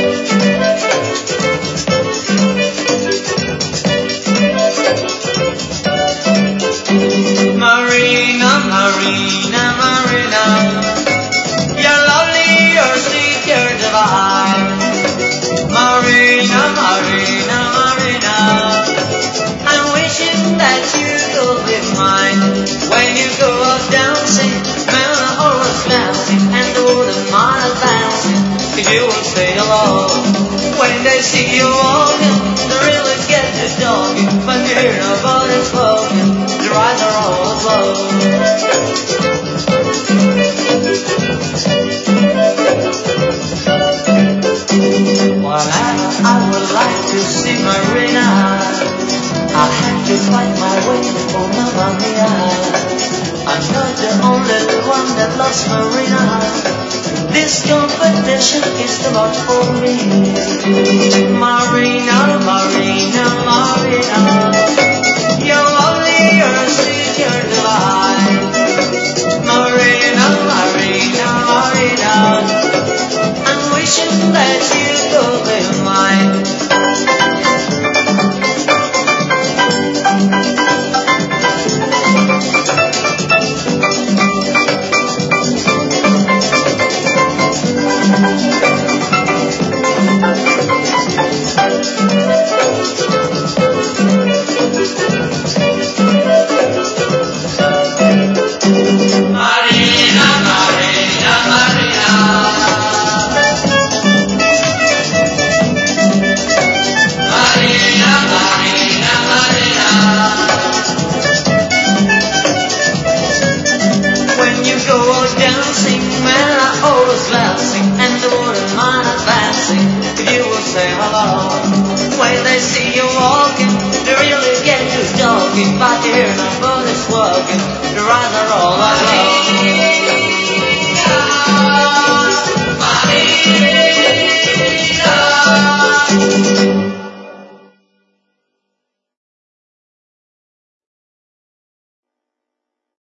Marina, Marina, Marina, you're lovely, you're sweet, you're divine. Marina, Marina, Marina, I'm wishing that you could be mine. When you go out dancing, men are always glancing, and the wooden man advancing, if you will say hello. When they see you walking, they really get you talking, but you hear nobody spoken, their eyes are always low. Whatever I would like to see Marina, I'll have to find my way, oh Mamma Mia. I'm not the only one that loves Marina. This competition is too much for me. Marina, Marina, Marina, you're lovely, you're sweet, you're divine. Marina, Marina, Marina, I'm wishing that you could be mine. When they see you walking, they really get you talking, but you hear nobody's walking, your eyes are all alone.